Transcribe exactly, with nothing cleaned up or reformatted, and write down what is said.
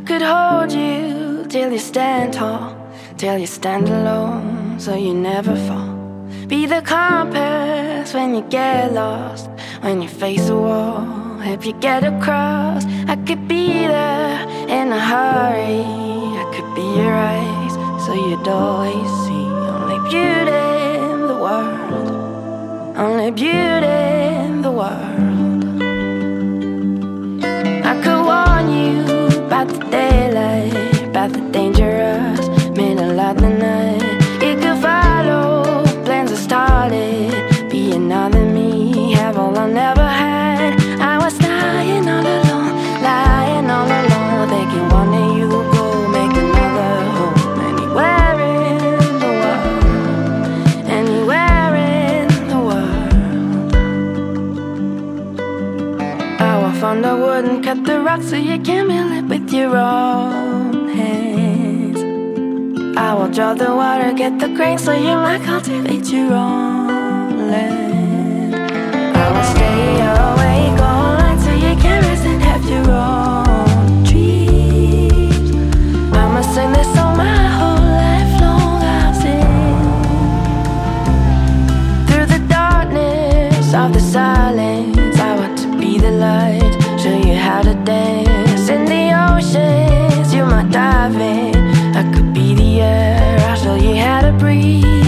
could hold you till you stand tall, till you stand alone, so you never fall. Be the compass when you get lost, when you face a wall, help you get across. I could be there in a hurry, I could be your eyes, so you'd always see only beauty in the world, only beauty in the world. I could warn you about the daylight, about the dangerous middle of the night. You could follow plans I started, be another me, have all I never had. I was lying all alone, lying all alone, thinking one day you will go make another home. Anywhere in the world, anywhere in the world. I will find the wood and cut the rock so you can build it with your own hands. I will draw the water, get the grain so you might cultivate your own land. I will stay awake all night so you can rest and have your own dreams. I'ma sing this song my whole life long. I'll sing through the darkness of the silence. I want to be the light, show you how to dance in the oceans. You might dive in, I could be the air, I'll show you how to breathe.